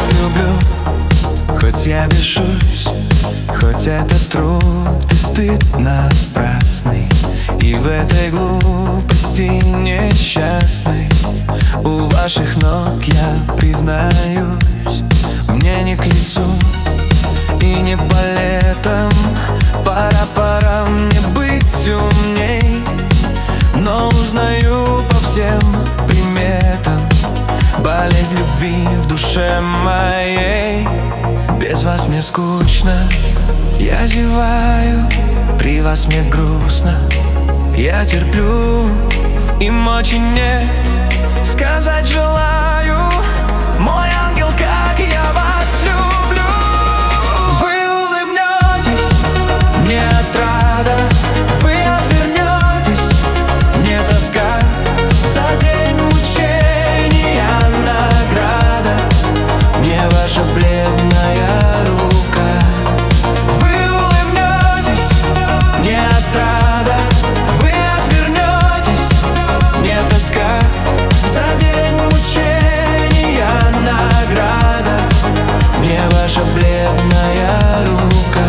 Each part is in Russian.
вас люблю, хоть я бешусь, хоть это труд и стыд напрасный. И в этой глупости несчастной у ваших ног я признаюсь, мне не к лицу и не по летам. Пора мне быть умней, но узнаю по всем приметам болезнь любви в душе моей. Без вас мне скучно, я зеваю, при вас мне грустно, я терплю, им очень нет, сказать желаю. Мой ангел, как я вас люблю. Вы улыбнетесь, мне отрада, вы отвернетесь, мне тоска. За день мучения награда, мне ваша бледная рука. Вы улыбнетесь, мне отрада, вы отвернетесь, мне тоска. За день мучения награда, мне ваша бледная рука.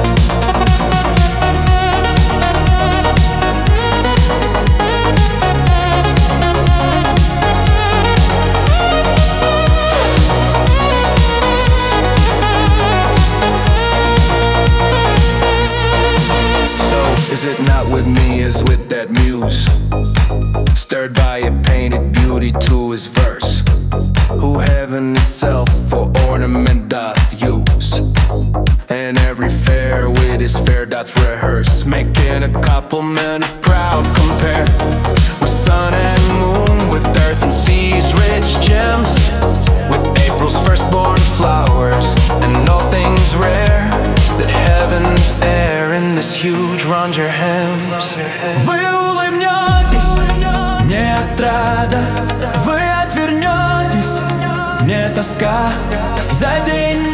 Is it not with me as with that muse, stirred by a painted beauty to his verse, who heaven itself for ornament doth use, and every fair with his fair doth rehearse, making a couple men of proud compare, with sun and moon, with earth and sea's rich gems, with April's firstborn flowers, and all things rare that heaven's air in this huge round your hems. Вы улыбнетесь, мне отрада, вы отвернетесь, мне тоска. За день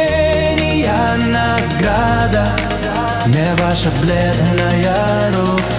мучения награда, мне ваша бледная рука.